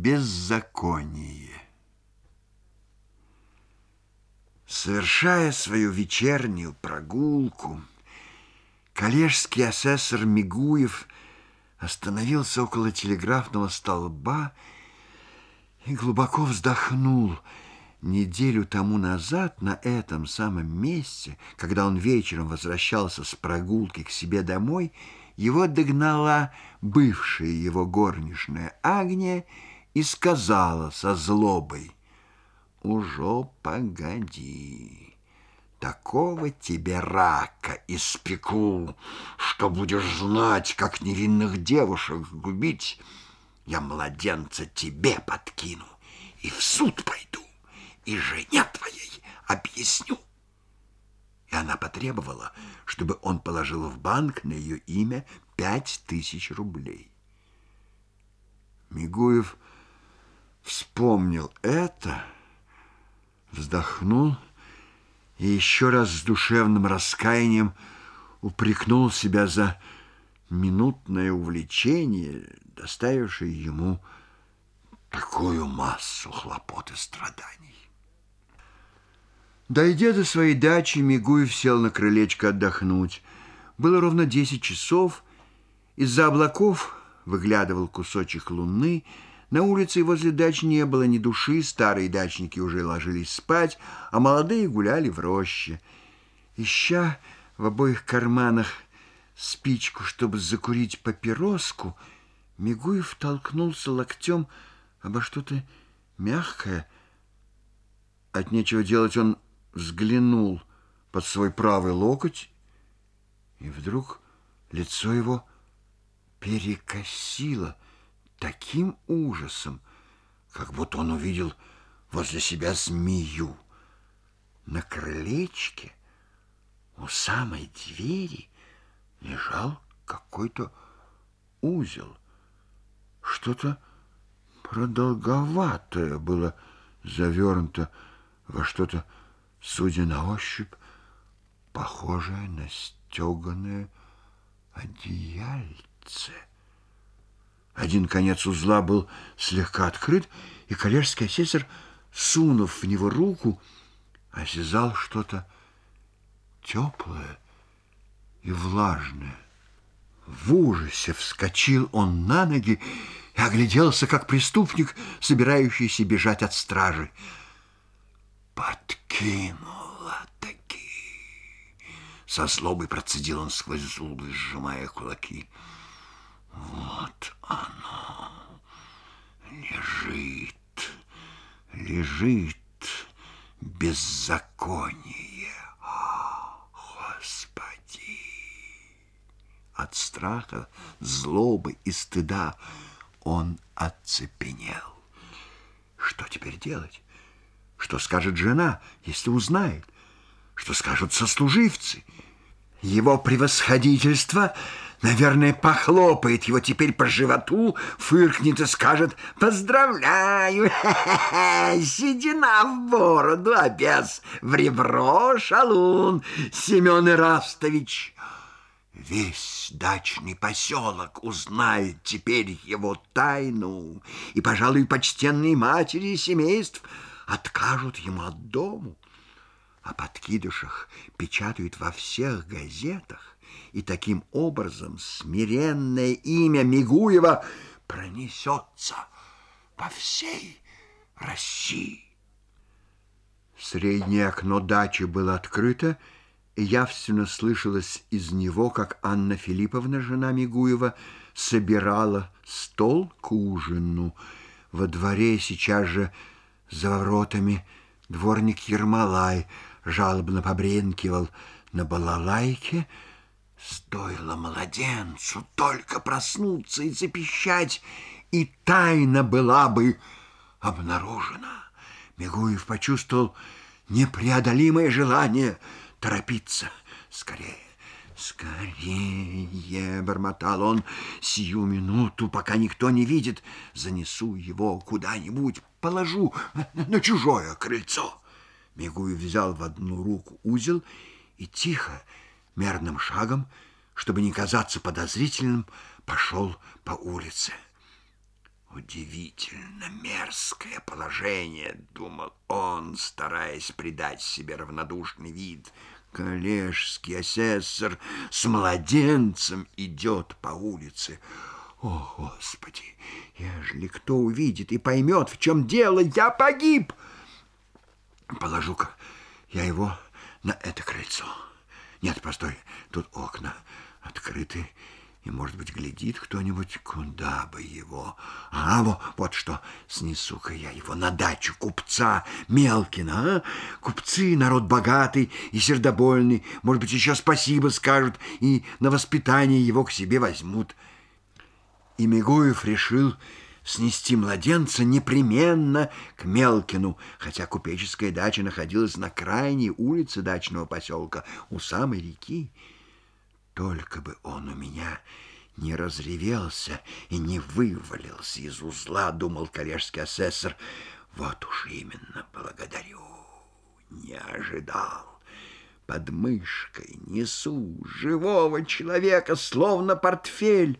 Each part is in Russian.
беззаконие. Совершая свою вечернюю прогулку, коллежский асессор Мигуев остановился около телеграфного столба и глубоко вздохнул. Неделю тому назад на этом самом месте, когда он вечером возвращался с прогулки к себе домой, его догнала бывшая его горничная Агния и сказала со злобой: «Уже погоди, такого тебе рака испеку, что будешь знать, как невинных девушек губить. Я младенца тебе подкину и в суд пойду, и жене твоей объясню». И она потребовала, чтобы он положил в банк на ее имя 5000 рублей. Мигуев вспомнил это, вздохнул и еще раз с душевным раскаянием упрекнул себя за минутное увлечение, доставившее ему такую массу хлопот и страданий. Дойдя до своей дачи, Мигуев сел на крылечко отдохнуть. Было ровно 10 часов. Из-за облаков выглядывал кусочек луны. На улице и возле дач не было ни души, старые дачники уже ложились спать, а молодые гуляли в роще. Ища в обоих карманах спичку, чтобы закурить папироску, Мигуев толкнулся локтем обо что-то мягкое. От нечего делать он взглянул под свой правый локоть, и вдруг лицо его перекосило таким ужасом, как будто он увидел возле себя змею. На крылечке у самой двери лежал какой-то узел. Что-то продолговатое было завернуто во что-то, судя на ощупь, похожее на стеганое одеяльце. Один конец узла был слегка открыт, и коллежский асессор, сунув в него руку, осязал что-то теплое и влажное. В ужасе вскочил он на ноги и огляделся, как преступник, собирающийся бежать от стражи. «Подкинула-таки!» Со злобой процедил он сквозь зубы, сжимая кулаки. «Вот оно лежит беззаконие. Господи!» От страха, злобы и стыда он оцепенел. Что теперь делать? Что скажет жена, если узнает? Что скажут сослуживцы? Его превосходительство, наверное, похлопает его теперь по животу, фыркнет и скажет: «Поздравляю, седина в бороду, а без в ребро, шалун, Семен Ирастович». Весь дачный поселок узнает теперь его тайну, и, пожалуй, почтенные матери семейств откажут ему от дому. О подкидышах печатают во всех газетах, и таким образом смиренное имя Мигуева пронесется по всей России. Среднее окно дачи было открыто, и явственно слышалось из него, как Анна Филипповна, жена Мигуева, собирала стол к ужину. Во дворе сейчас же за воротами дворник Ермолай жалобно побренкивал на балалайке. Стоило младенцу только проснуться и запищать, и тайна была бы обнаружена. Мигуев почувствовал непреодолимое желание торопиться. «Скорее, скорее!» — бормотал он. «Сию минуту, пока никто не видит, занесу его куда-нибудь, положу на чужое крыльцо». Мигуев взял в одну руку узел и тихо, мерным шагом, чтобы не казаться подозрительным, пошел по улице. Удивительно мерзкое положение, думал он, стараясь придать себе равнодушный вид. Коллежский асессор с младенцем идет по улице. О, Господи, ежели кто увидит и поймет, в чем дело, я погиб. Положу-ка я его на это крыльцо. Нет, постой, тут окна открыты, и, может быть, глядит кто-нибудь, куда бы его. Вот что, снесу-ка я его на дачу купца Мелкина. Купцы народ богатый и сердобольный, может быть, еще спасибо скажут и на воспитание его к себе возьмут. И Мигуев решил снести младенца непременно к Мелкину, хотя купеческая дача находилась на крайней улице дачного поселка у самой реки. Только бы он у меня не разревелся и не вывалился из узла, думал коллежский асессор. Вот уж именно, благодарю, не ожидал. Под мышкой несу живого человека, словно портфель.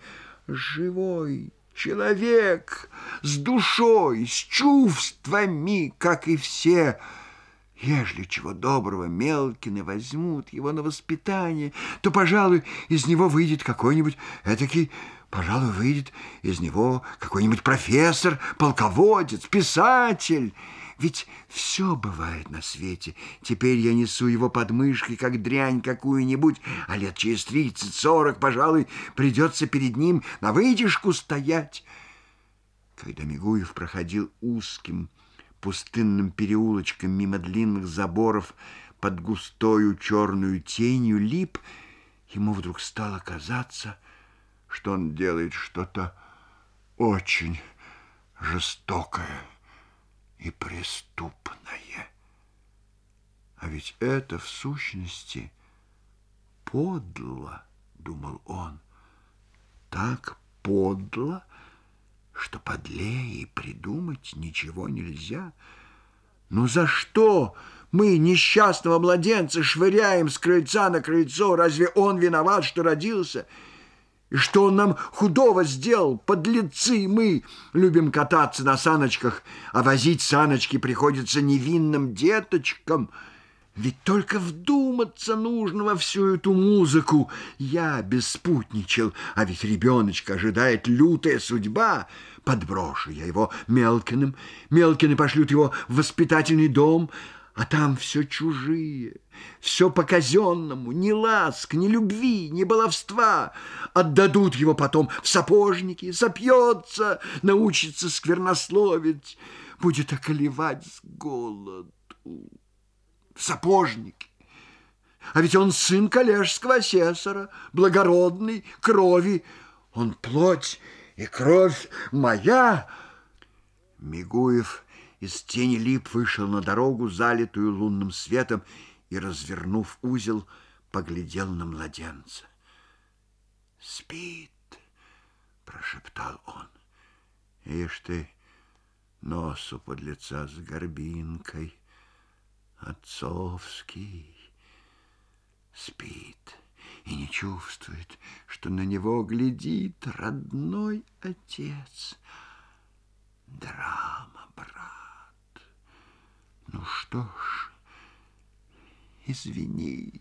Живой человек с душой, с чувствами, как и все. Ежели чего доброго Мелкины возьмут его на воспитание, то, пожалуй, из него выйдет какой-нибудь этакий, пожалуй, выйдет из него какой-нибудь профессор, полководец, писатель. Ведь все бывает на свете. Теперь я несу его под мышкой, как дрянь какую-нибудь, а лет через 30-40, пожалуй, придется перед ним на вытяжку стоять. Когда Мигуев проходил узким пустынным переулочком мимо длинных заборов под густою черную тенью лип, ему вдруг стало казаться, что он делает что-то очень жестокое и преступное. А ведь это в сущности подло, думал он, так подло, что подлее и придумать ничего нельзя. Ну за что мы несчастного младенца швыряем с крыльца на крыльцо? Разве он виноват, что родился? И что он нам худого сделал? Подлецы мы любим кататься на саночках, а возить саночки приходится невинным деточкам. Ведь только вдуматься нужно во всю эту музыку. Я беспутничал, а ведь ребеночка ожидает лютая судьба. Подброшу я его Мелкиным. Мелкины пошлют его в воспитательный дом, а там все чужие, все по-казенному, ни ласк, ни любви, ни баловства. Отдадут его потом в сапожники, сопьется, научится сквернословить, будет околевать с голоду. Сапожники. А ведь он сын коллежского асессора, благородной крови. Он плоть и кровь моя. Мигуев из тени лип вышел на дорогу, залитую лунным светом, и, развернув узел, поглядел на младенца. «Спит», — прошептал он. «Ишь ты, нос у подлеца с горбинкой, отцовский, спит и не чувствует, что на него глядит родной отец. Драма, брат. Ну что ж, извини,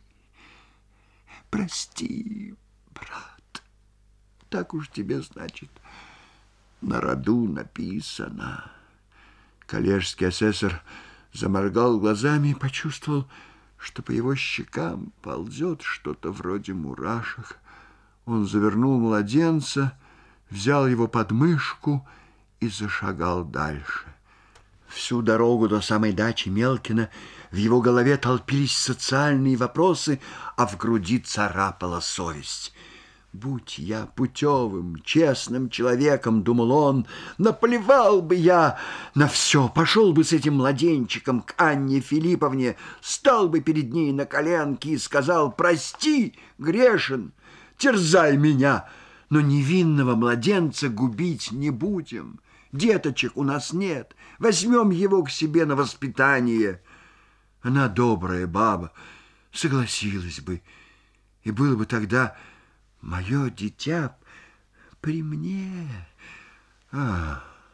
прости, брат. Так уж тебе, значит, на роду написано». Коллежский асессор заморгал глазами и почувствовал, что по его щекам ползет что-то вроде мурашек. Он завернул младенца, взял его под мышку и зашагал дальше. Всю дорогу до самой дачи Мелкина в его голове толпились социальные вопросы, а в груди царапала совесть. «Будь я путевым, честным человеком, — думал он, — наплевал бы я на все, пошел бы с этим младенчиком к Анне Филипповне, стал бы перед ней на коленки и сказал: прости, грешен, терзай меня, но невинного младенца губить не будем. Деточек у нас нет, возьмем его к себе на воспитание». Она, добрая баба, согласилась бы, и было бы тогда мое дитя при мне.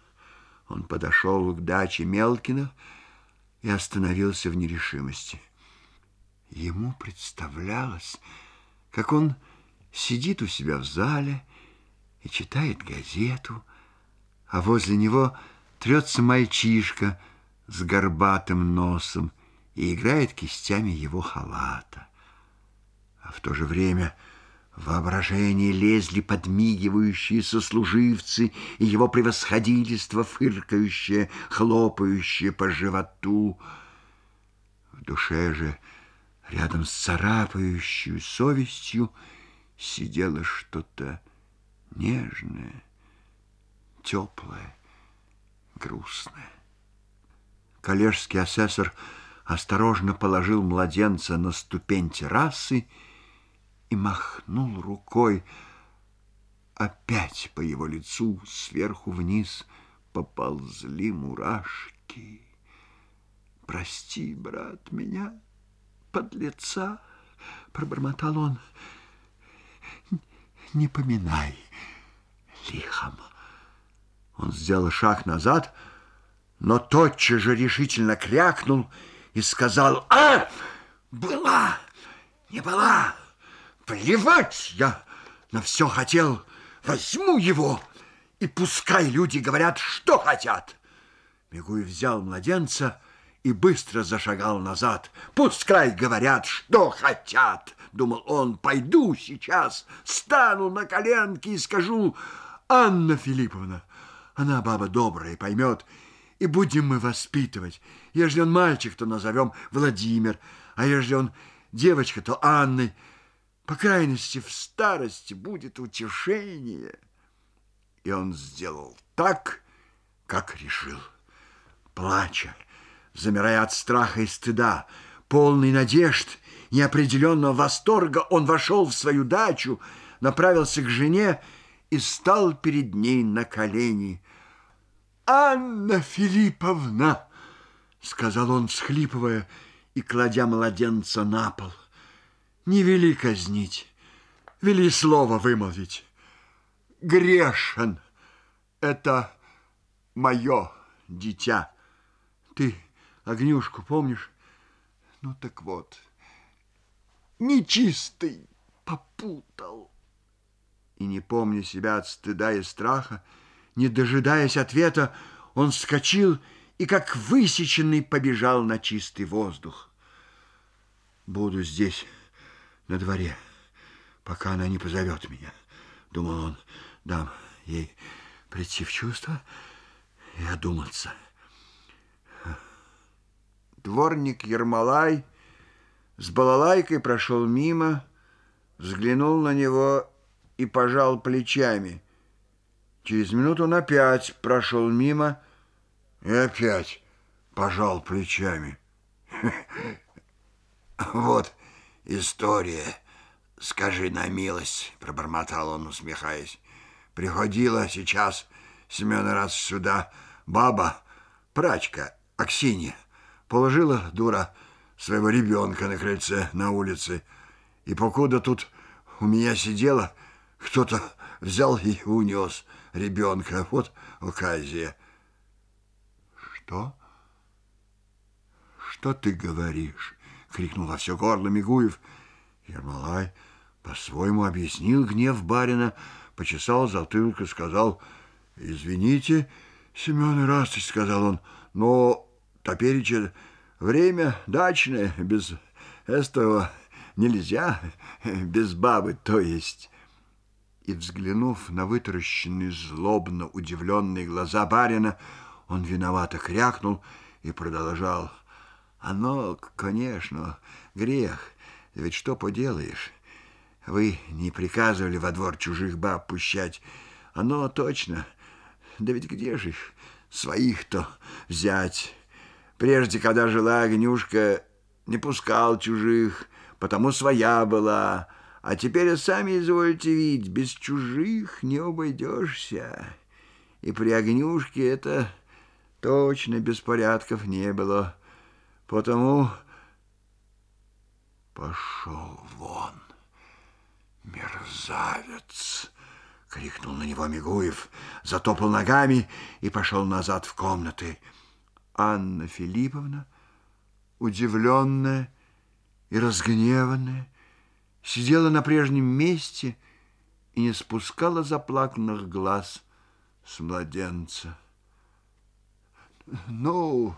Он подошел к даче Мелкина и остановился в нерешимости. Ему представлялось, как он сидит у себя в зале и читает газету, а возле него трется мальчишка с горбатым носом и играет кистями его халата. А в то же время в воображение лезли подмигивающие сослуживцы и его превосходительство, фыркающее, хлопающее по животу. В душе же, рядом с царапающей совестью, сидело что-то нежное, теплое, грустное. Коллежский асессор осторожно положил младенца на ступень террасы и махнул рукой. Опять по его лицу сверху вниз поползли мурашки. «Прости, брат, меня, подлеца!» — пробормотал он. «Не поминай лихом». Он сделал шаг назад, но тотчас же решительно крякнул и сказал: «А, была, не была! Плевать я на все хотел! Возьму его, и пускай люди говорят, что хотят!» Мигуев взял младенца и быстро зашагал назад. «Пускай говорят, что хотят!» — думал он. «Пойду сейчас, стану на коленки и скажу: Анна Филипповна, она баба добрая, поймет, и будем мы воспитывать. Ежели он мальчик, то назовем Владимир, а ежели он девочка, то Анной. По крайности, в старости будет утешение». И он сделал так, как решил. Плача, замирая от страха и стыда, полный надежд, неопределенного восторга, он вошел в свою дачу, направился к жене и стал перед ней на колени. «Анна Филипповна!» — сказал он, всхлипывая и кладя младенца на пол. «Не вели казнить, вели слово вымолвить. Грешен, это мое дитя. Ты Огнюшку помнишь? Ну так вот, нечистый попутал». И, не помня себя от стыда и страха, не дожидаясь ответа, он вскочил и, как высеченный, побежал на чистый воздух. «Буду здесь, на дворе, пока она не позовет меня», — думал он. «Дам ей прийти в чувство и одуматься». Дворник Ермолай с балалайкой прошел мимо, взглянул на него и пожал плечами. Через минуту он опять прошел мимо и опять пожал плечами. «Вот история, скажи на милость», — пробормотал он, усмехаясь. «Приходила сейчас Семен раз сюда баба, прачка Аксинья, положила, дура, своего ребенка на крыльце на улице, и покуда тут у меня сидела, кто-то взял и унес ребенка. Вот оказия». «Что? Что ты говоришь?» — крикнул во все горло Мигуев. Ермолай по-своему объяснил гнев барина, почесал затылок и сказал: «Извините, Семен Ирасточ, — сказал он, — но топереча время дачное, без этого нельзя, без бабы, то есть». И, взглянув на вытаращенные, злобно удивленные глаза барина, он виновато крякнул и продолжал: «Оно, конечно, грех, ведь что поделаешь? Вы не приказывали во двор чужих баб пущать. Оно точно. Да ведь где же их своих-то взять? Прежде, когда жила Огнюшка, не пускал чужих, потому своя была. А теперь сами извольте видеть, без чужих не обойдешься. И при Огнюшке это точно беспорядков не было. Потому пошел вон, мерзавец!» — крикнул на него Мигуев, затопал ногами и пошел назад в комнаты. Анна Филипповна, удивленная и разгневанная, сидела на прежнем месте и не спускала заплаканных глаз с младенца. «Ну,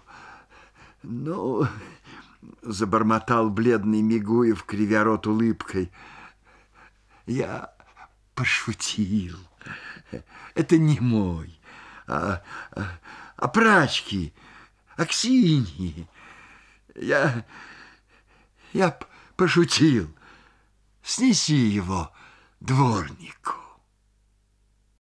— забормотал бледный Мигуев, кривя рот улыбкой, — я пошутил. Это не мой, а прачки, Аксиньи. Я пошутил. Снеси его дворнику».